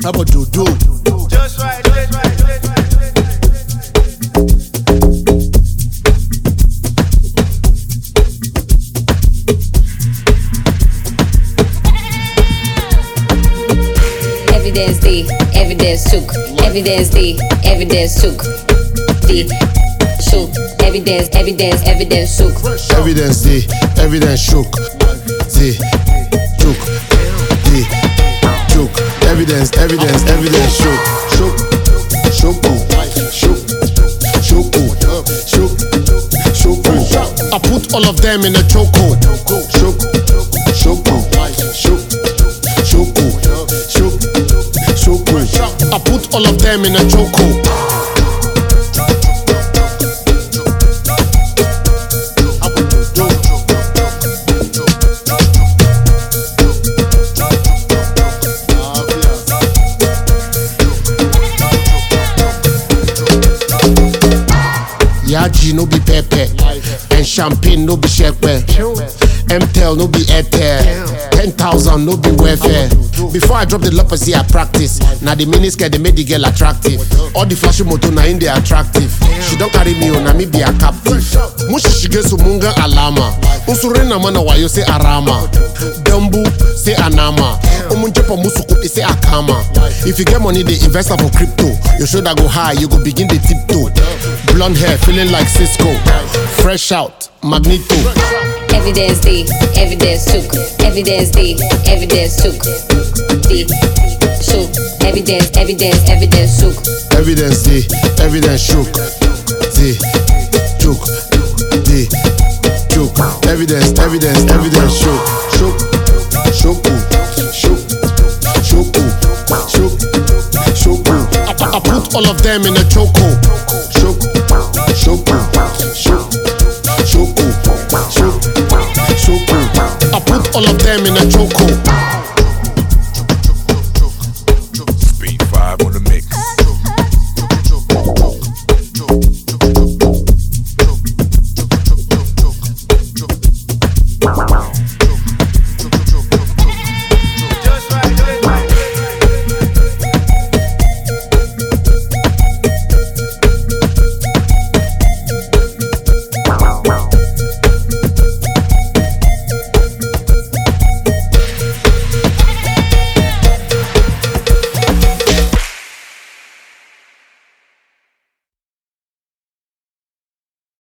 How about Dodo? Just right. Evidence D, evidence took. Evidence D, evidence took. D, shook. Evidence shook. Evidence D, evidence shook. D, shook. D, shook. Evidence shook. Shook, I put all of them in a chokehold. Shook. I put all of them in a chokehold. Yaji no be pepe, and champagne no be shepe. MTEL no be Airtel, 10,000 no be welfare. Before I drop the leprosy, I practice. Now the miniskirt they made the girl attractive. All the flashy motor now in they attractive. She don't carry me on, na me be a captive. Mushi shige sumunga alama. Usurena mana wayo say arama. Dambu say anama. Omunjepa musukuti say akama. If you get money, they invest for crypto. Your shoulder go high, you go begin the tiptoe. Blonde hair, feeling like Cisco. Fresh out, Magneto. Evidence D, evidence took. Evidence D, evidence took. D, shook. Evidence shook. Evidence D, evidence shook. D, shook. D, shook. Evidence shook. I put all of them in a chokehold. Shook. I put all of them in a chokehold.